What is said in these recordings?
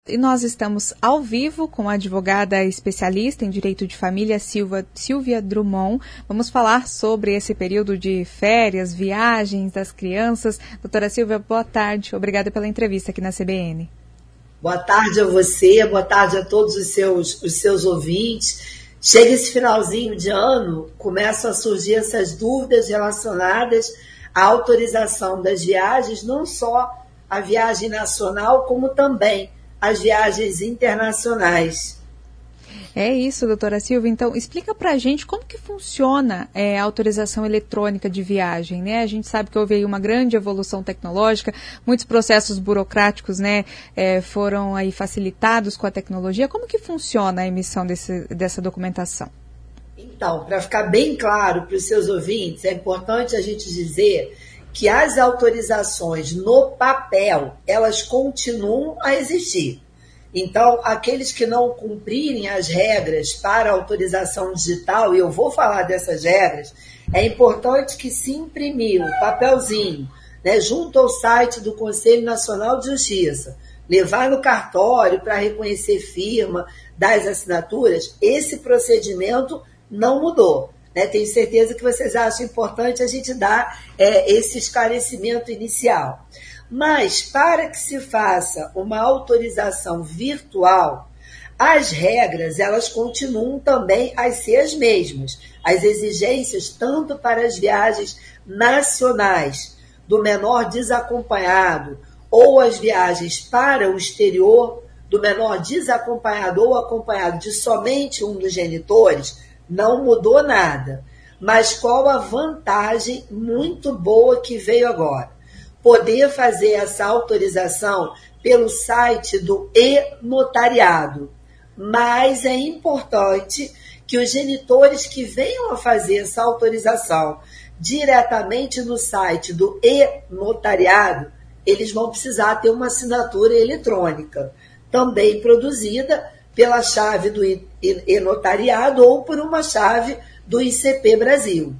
e nós estamos ao vivo com a advogada especialista em direito de família, Silvia Drummond. Vamos falar sobre esse período de férias, viagens das crianças. Doutora Silvia, boa tarde. Obrigada pela entrevista aqui na CBN. Boa tarde a você, boa tarde a todos os seus ouvintes. Chega esse finalzinho de ano, começam a surgir essas dúvidas relacionadas à autorização das viagens, não só a viagem nacional, como também as viagens internacionais. É isso, doutora Silvia. Então, explica pra gente como que funciona a autorização eletrônica de viagem, né? A gente sabe que houve aí uma grande evolução tecnológica, muitos processos burocráticos, né, foram aí facilitados com a tecnologia. Como que funciona a emissão dessa documentação? Então, para ficar bem claro para os seus ouvintes, é importante a gente dizer que as autorizações no papel, elas continuam a existir. Então, aqueles que não cumprirem as regras para a autorização digital, e eu vou falar dessas regras, é importante que se imprimir um papelzinho, né, junto ao site do Conselho Nacional de Justiça, levar no cartório para reconhecer firma das assinaturas, esse procedimento não mudou. Né? Tenho certeza que vocês acham importante a gente dar esse esclarecimento inicial. Mas, para que se faça uma autorização virtual, as regras, elas continuam também a ser as mesmas. As exigências, tanto para as viagens nacionais, do menor desacompanhado, ou as viagens para o exterior, do menor desacompanhado ou acompanhado de somente um dos genitores, não mudou nada. Mas qual a vantagem muito boa que veio agora? Poder fazer essa autorização pelo site do e-notariado. Mas é importante que os genitores que venham a fazer essa autorização diretamente no site do e-notariado, eles vão precisar ter uma assinatura eletrônica, também produzida pela chave do e-notariado ou por uma chave do ICP Brasil.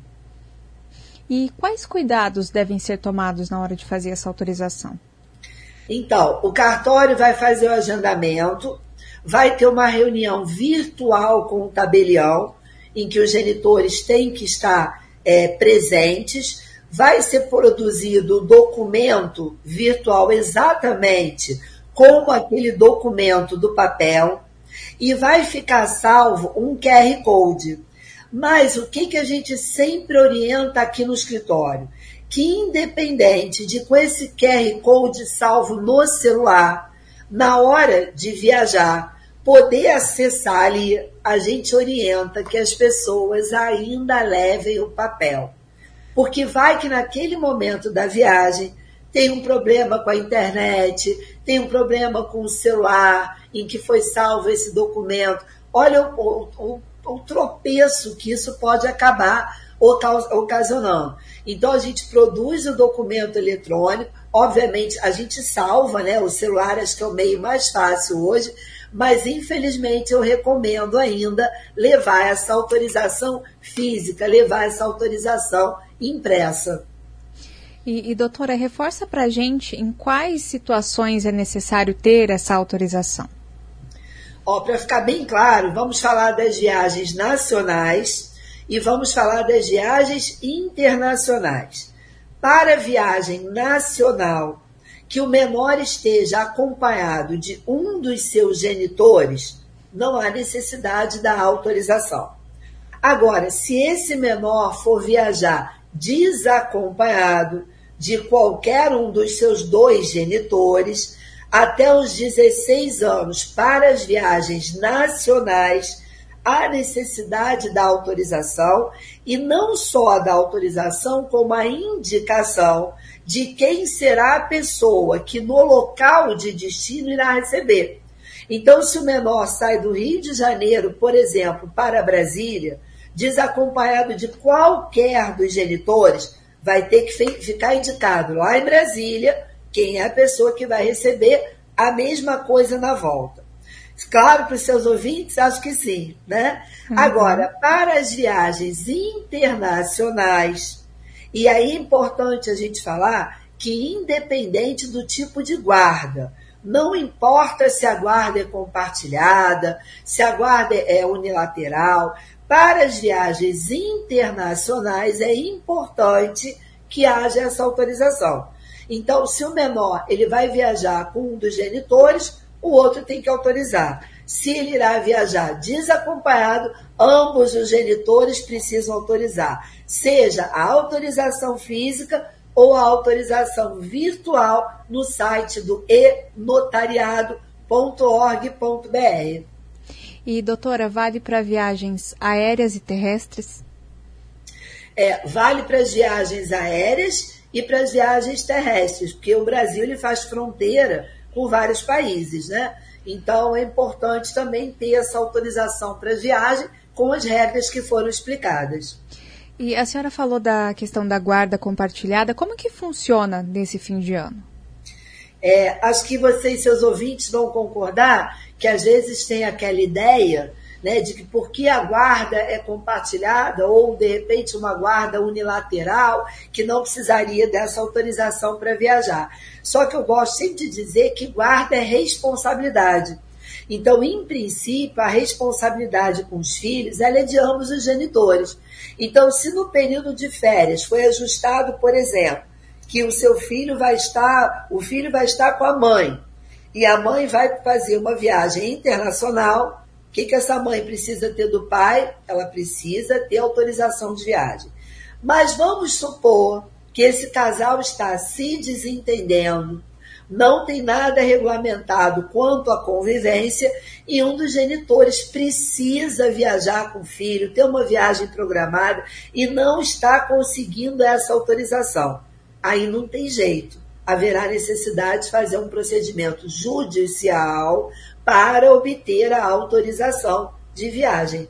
E quais cuidados devem ser tomados na hora de fazer essa autorização? Então, o cartório vai fazer o agendamento, vai ter uma reunião virtual com o tabelião, em que os genitores têm que estar presentes, vai ser produzido o documento virtual exatamente como aquele documento do papel, e vai ficar salvo um QR Code. Mas o que a gente sempre orienta aqui no escritório? Que independente de com esse QR Code salvo no celular, na hora de viajar, poder acessar ali, a gente orienta que as pessoas ainda levem o papel. Porque vai que naquele momento da viagem tem um problema com a internet, tem um problema com o celular em que foi salvo esse documento. Olha o tropeço que isso pode acabar ocasionando. Então, a gente produz o documento eletrônico, obviamente a gente salva, né? O celular acho que é o meio mais fácil hoje, mas infelizmente eu recomendo ainda levar essa autorização física, levar essa autorização impressa. E doutora, reforça para a gente em quais situações é necessário ter essa autorização. Para ficar bem claro, vamos falar das viagens nacionais e vamos falar das viagens internacionais. Para a viagem nacional, que o menor esteja acompanhado de um dos seus genitores, não há necessidade da autorização. Agora, se esse menor for viajar desacompanhado de qualquer um dos seus dois genitores, até os 16 anos para as viagens nacionais, há necessidade da autorização, e não só da autorização, como a indicação de quem será a pessoa que no local de destino irá receber. Então, se o menor sai do Rio de Janeiro, por exemplo, para Brasília, desacompanhado de qualquer dos genitores, vai ter que ficar indicado lá em Brasília quem é a pessoa que vai receber a mesma coisa na volta. Claro, para os seus ouvintes, acho que sim, né? Agora, para as viagens internacionais, e aí é importante a gente falar que independente do tipo de guarda, Não importa se a guarda é compartilhada, se a guarda é unilateral. Para as viagens internacionais é importante que haja essa autorização. Então, se o menor ele vai viajar com um dos genitores, o outro tem que autorizar. Se ele irá viajar desacompanhado, ambos os genitores precisam autorizar, seja a autorização física ou a autorização virtual no site do enotariado.org.br. E, doutora, vale para viagens aéreas e terrestres? Vale para as viagens aéreas e para as viagens terrestres, porque o Brasil ele faz fronteira com vários países, né? Então, é importante também ter essa autorização para viagem com as regras que foram explicadas. E a senhora falou da questão da guarda compartilhada. Como que funciona nesse fim de ano? Acho que você e seus ouvintes vão concordar que às vezes tem aquela ideia, né, de que porque a guarda é compartilhada ou, de repente, uma guarda unilateral, que não precisaria dessa autorização para viajar. Só que eu gosto sempre de dizer que guarda é responsabilidade. Então, em princípio, a responsabilidade com os filhos ela é de ambos os genitores. Então, se no período de férias foi ajustado, por exemplo, que o filho vai estar com a mãe, e a mãe vai fazer uma viagem internacional, o que essa mãe precisa ter do pai? Ela precisa ter autorização de viagem. Mas vamos supor que esse casal está se desentendendo, não tem nada regulamentado quanto à convivência e um dos genitores precisa viajar com o filho, ter uma viagem programada e não está conseguindo essa autorização. Aí não tem jeito. Haverá necessidade de fazer um procedimento judicial para obter a autorização de viagem.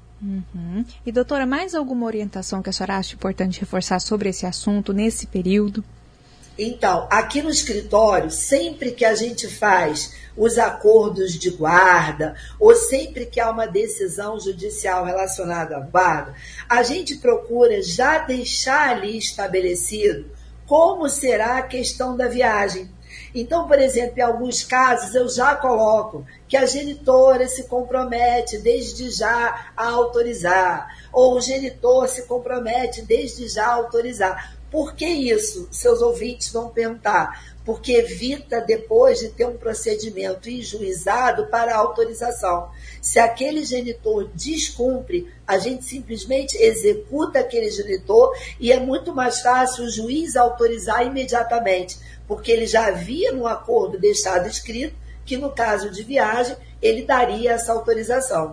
Uhum. E, doutora, mais alguma orientação que a senhora acha importante reforçar sobre esse assunto nesse período? Então, aqui no escritório, sempre que a gente faz os acordos de guarda, ou sempre que há uma decisão judicial relacionada à guarda, a gente procura já deixar ali estabelecido como será a questão da viagem. Então, por exemplo, em alguns casos eu já coloco que a genitora se compromete desde já a autorizar, ou o genitor se compromete desde já a autorizar. Por que isso? Seus ouvintes vão perguntar. Porque evita depois de ter um procedimento enjuizado para a autorização. Se aquele genitor descumpre, a gente simplesmente executa aquele genitor e é muito mais fácil o juiz autorizar imediatamente, porque ele já havia no acordo deixado escrito que no caso de viagem ele daria essa autorização.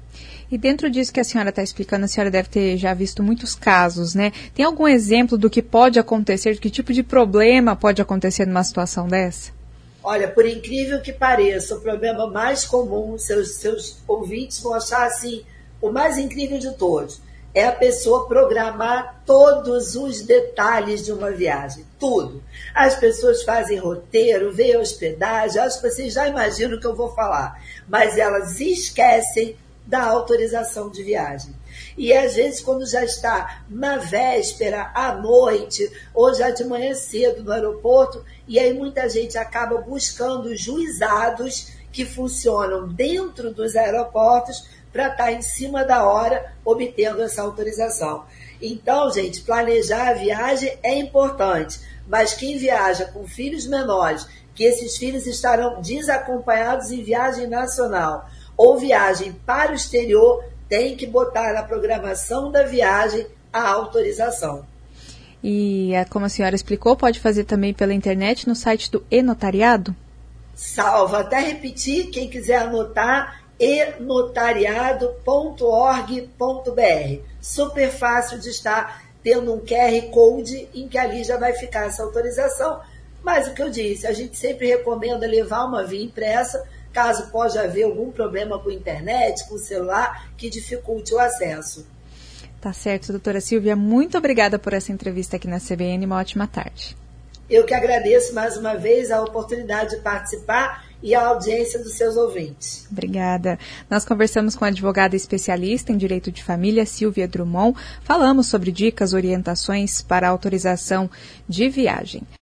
E dentro disso que a senhora está explicando, a senhora deve ter já visto muitos casos, né? Tem algum exemplo do que pode acontecer, de que tipo de problema pode acontecer numa situação dessa? Olha, por incrível que pareça, o problema mais comum, seus ouvintes vão achar assim, o mais incrível de todos, é a pessoa programar todos os detalhes de uma viagem, tudo. As pessoas fazem roteiro, veem hospedagem, acho que vocês já imaginam o que eu vou falar, mas elas esquecem da autorização de viagem. E às vezes quando já está na véspera, à noite, ou já de manhã cedo no aeroporto, e aí muita gente acaba buscando juizados que funcionam dentro dos aeroportos para estar em cima da hora obtendo essa autorização. Então, gente, planejar a viagem é importante, mas quem viaja com filhos menores, que esses filhos estarão desacompanhados em viagem nacional, ou viagem para o exterior, tem que botar na programação da viagem a autorização. E, como a senhora explicou, pode fazer também pela internet no site do enotariado? Salva, até repetir, quem quiser anotar, enotariado.org.br. Super fácil de estar tendo um QR Code em que ali já vai ficar essa autorização. Mas o que eu disse, a gente sempre recomenda levar uma via impressa, caso possa haver algum problema com a internet, com o celular, que dificulte o acesso. Tá certo, doutora Silvia. Muito obrigada por essa entrevista aqui na CBN. Uma ótima tarde. Eu que agradeço mais uma vez a oportunidade de participar e a audiência dos seus ouvintes. Obrigada. Nós conversamos com a advogada especialista em direito de família, Silvia Drummond. Falamos sobre dicas, orientações para a autorização de viagem.